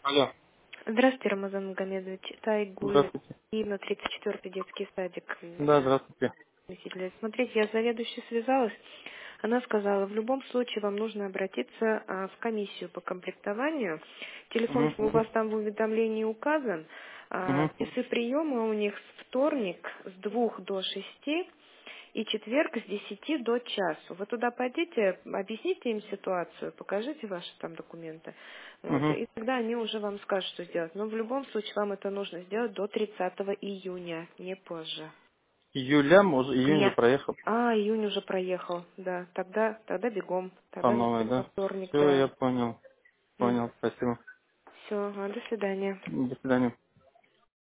Алло. Здравствуйте, Рамазан Магомедович. Это Айгуль. Здравствуйте. И на 34-й детский садик. Да, здравствуйте. Носителя. Смотрите, я с заведующей связалась. Она сказала, в любом случае вам нужно обратиться в комиссию по комплектованию. Телефон Угу. у вас там в уведомлении указан. Угу. Часы приема у них вторник с 2 до 6 и четверг с 10 до 1. Вы туда пойдите, объясните им ситуацию, покажите ваши там документы. Вот, Угу. и тогда они уже вам скажут, что сделать. Но в любом случае вам это нужно сделать до 30 июня, не позже. Июля, может, июнь же Нет. проехал Июнь уже проехал, да. Тогда бегом. по Тогда новой, во да? вторник, Все, да. я понял. Понял, спасибо. Все, до свидания. До свидания.